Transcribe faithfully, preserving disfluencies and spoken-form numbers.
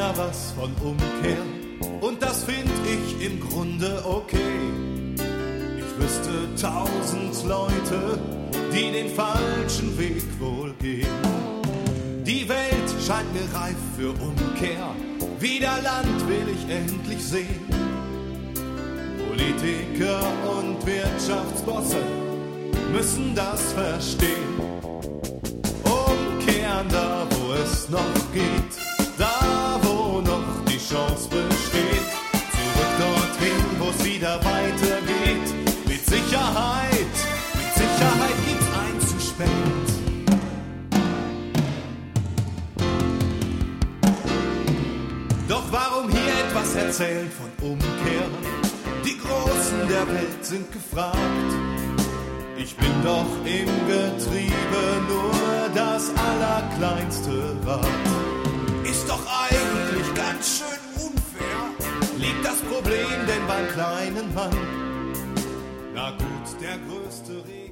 ja was von Umkehr und das find ich im Grunde okay. Ich wüsste tausend Leute, die den falschen Weg wohl gehen. Die Welt scheint mir reif für Umkehr, wieder Land will ich endlich sehen. Politiker und Wirtschaftsbosse müssen das verstehen. Umkehren da, wo es noch geht, da, wo noch die Chance besteht. Zurück dorthin, wo es wieder weitergeht. Mit Sicherheit, mit Sicherheit gibt's einzusperren. Doch warum hier etwas erzählen von Umkehren? Die Großen der Welt sind gefragt. Ich bin doch im Getriebe nur das allerkleinste Rad. Ist doch eigentlich ganz schön unfair. Liegt das Problem denn beim kleinen Mann? Na gut, der größte Regen.